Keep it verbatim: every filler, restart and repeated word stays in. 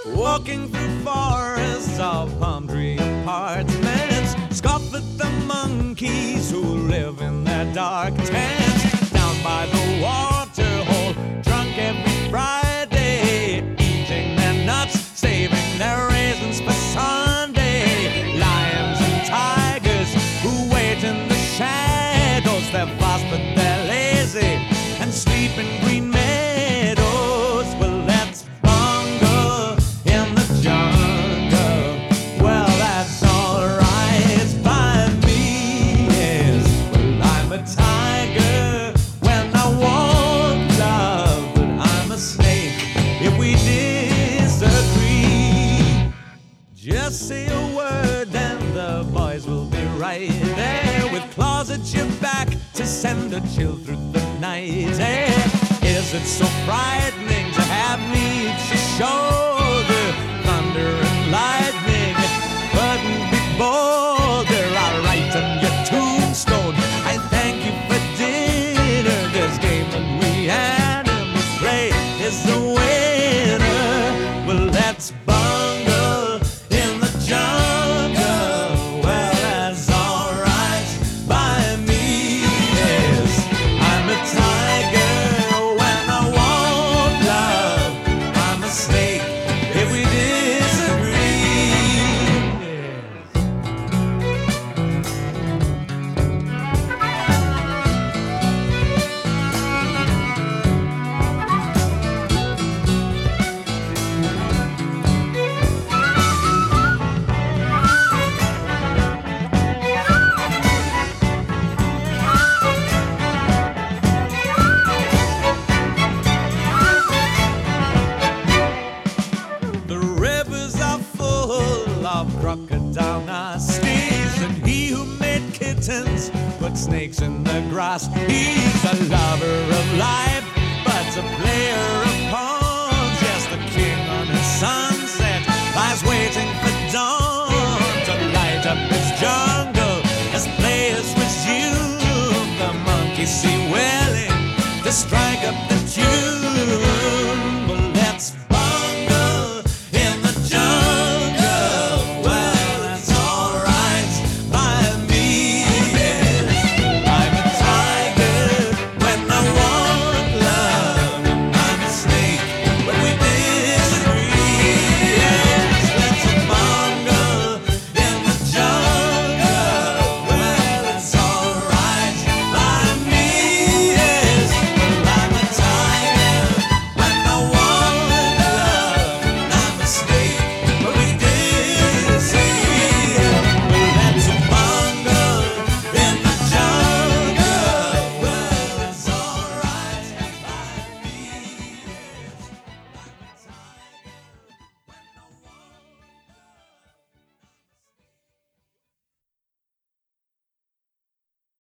Walking through forests of palm tree apartments, scoff at the monkeys who live in their dark tents. Down by the water hole, drunk every Friday, eating their nuts, saving their raisins for Sunday. Lions and tigers who wait in the shadows, they're fast but they're lazy and sleep in green meadows. Well, let's bungle in the jungle. Well, that's alright by me. Yes, well, I'm a tiger when I want love, but I'm a snake if we disagree. Just say a word and the boys will be right there with claws at your back to send a chill through the night air. Is it so frightening to have me at your shoulder? Thunder and lightning couldn't be bolder. I'll write on your tombstone, I thank you for dinner. This game that we animals play is the winner. Well, let's bungle in the jungle. Well, that's alright by me. Yes, I'm a tiger when I want love. I'm a snake if we disagree. Yes. The rivers are full of crocodile nasties, and he who made kittens put snakes in the grass. He's a lover of life